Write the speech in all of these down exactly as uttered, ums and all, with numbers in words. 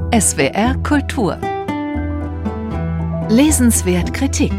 S W R Kultur. Lesenswert Kritik.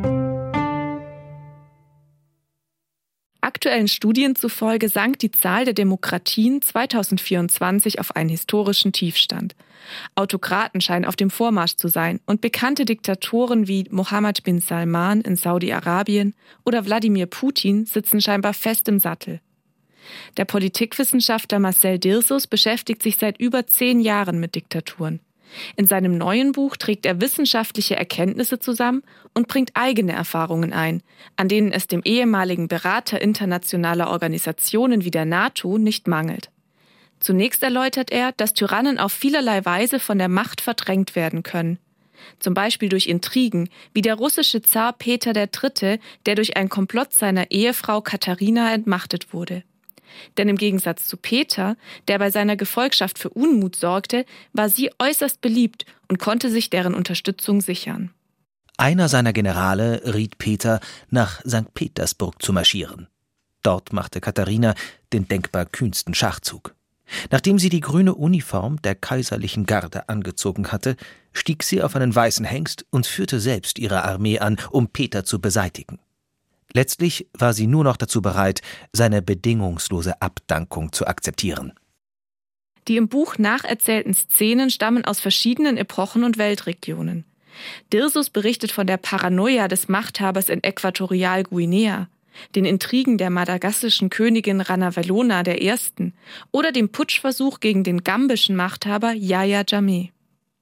Aktuellen Studien zufolge sank die Zahl der Demokratien zweitausendvierundzwanzig auf einen historischen Tiefstand. Autokraten scheinen auf dem Vormarsch zu sein und bekannte Diktatoren wie Mohammed bin Salman in Saudi-Arabien oder Wladimir Putin sitzen scheinbar fest im Sattel. Der Politikwissenschaftler Marcel Dirsus beschäftigt sich seit über zehn Jahren mit Diktaturen. In seinem neuen Buch trägt er wissenschaftliche Erkenntnisse zusammen und bringt eigene Erfahrungen ein, an denen es dem ehemaligen Berater internationaler Organisationen wie der NATO nicht mangelt. Zunächst erläutert er, dass Tyrannen auf vielerlei Weise von der Macht verdrängt werden können. Zum Beispiel durch Intrigen, wie der russische Zar Peter der Dritte, der durch einen Komplott seiner Ehefrau Katharina entmachtet wurde. Denn im Gegensatz zu Peter, der bei seiner Gefolgschaft für Unmut sorgte, war sie äußerst beliebt und konnte sich deren Unterstützung sichern. Einer seiner Generale riet Peter, nach Sankt Petersburg zu marschieren. Dort machte Katharina den denkbar kühnsten Schachzug. Nachdem sie die grüne Uniform der kaiserlichen Garde angezogen hatte, stieg sie auf einen weißen Hengst und führte selbst ihre Armee an, um Peter zu beseitigen. Letztlich war sie nur noch dazu bereit, seine bedingungslose Abdankung zu akzeptieren. Die im Buch nacherzählten Szenen stammen aus verschiedenen Epochen und Weltregionen. Dirsus berichtet von der Paranoia des Machthabers in Äquatorialguinea, den Intrigen der madagassischen Königin Ranavalona der Ersten oder dem Putschversuch gegen den gambischen Machthaber Yahya Jammeh.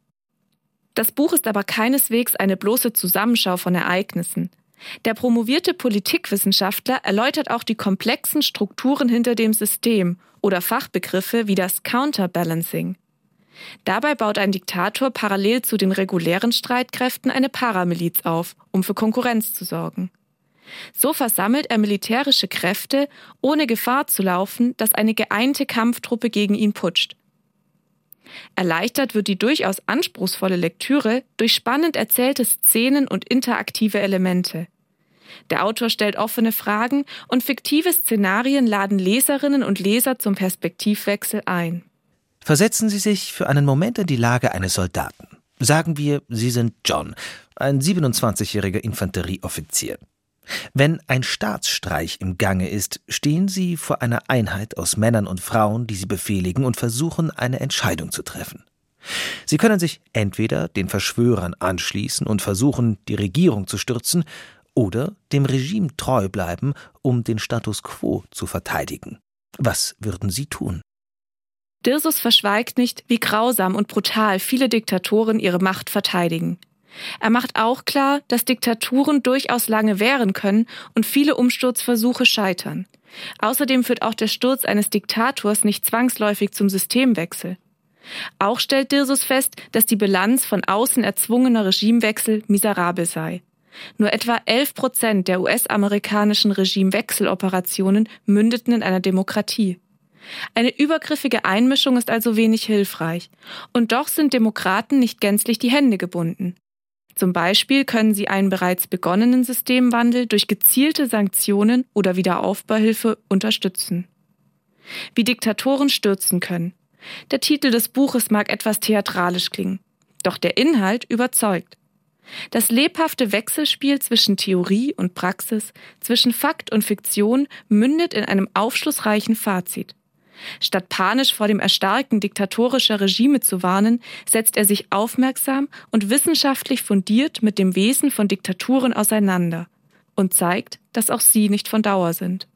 Das Buch ist aber keineswegs eine bloße Zusammenschau von Ereignissen. Der promovierte Politikwissenschaftler erläutert auch die komplexen Strukturen hinter dem System oder Fachbegriffe wie das Counterbalancing. Dabei baut ein Diktator parallel zu den regulären Streitkräften eine Paramiliz auf, um für Konkurrenz zu sorgen. So versammelt er militärische Kräfte, ohne Gefahr zu laufen, dass eine geeinte Kampftruppe gegen ihn putscht. Erleichtert wird die durchaus anspruchsvolle Lektüre durch spannend erzählte Szenen und interaktive Elemente. Der Autor stellt offene Fragen und fiktive Szenarien laden Leserinnen und Leser zum Perspektivwechsel ein. Versetzen Sie sich für einen Moment in die Lage eines Soldaten. Sagen wir, Sie sind John, ein siebenundzwanzigjähriger Infanterieoffizier. Wenn ein Staatsstreich im Gange ist, stehen Sie vor einer Einheit aus Männern und Frauen, die Sie befehligen und versuchen, eine Entscheidung zu treffen. Sie können sich entweder den Verschwörern anschließen und versuchen, die Regierung zu stürzen, oder dem Regime treu bleiben, um den Status quo zu verteidigen. Was würden Sie tun? Dirsus verschweigt nicht, wie grausam und brutal viele Diktatoren ihre Macht verteidigen. Er macht auch klar, dass Diktaturen durchaus lange währen können und viele Umsturzversuche scheitern. Außerdem führt auch der Sturz eines Diktators nicht zwangsläufig zum Systemwechsel. Auch stellt Dirsus fest, dass die Bilanz von außen erzwungener Regimewechsel miserabel sei. Nur etwa elf Prozent der U S-amerikanischen Regimewechseloperationen mündeten in einer Demokratie. Eine übergriffige Einmischung ist also wenig hilfreich. Und doch sind Demokraten nicht gänzlich die Hände gebunden. Zum Beispiel können sie einen bereits begonnenen Systemwandel durch gezielte Sanktionen oder Wiederaufbauhilfe unterstützen. Wie Diktatoren stürzen können. Der Titel des Buches mag etwas theatralisch klingen, doch der Inhalt überzeugt. Das lebhafte Wechselspiel zwischen Theorie und Praxis, zwischen Fakt und Fiktion mündet in einem aufschlussreichen Fazit. Statt panisch vor dem Erstarken diktatorischer Regime zu warnen, setzt er sich aufmerksam und wissenschaftlich fundiert mit dem Wesen von Diktaturen auseinander und zeigt, dass auch sie nicht von Dauer sind.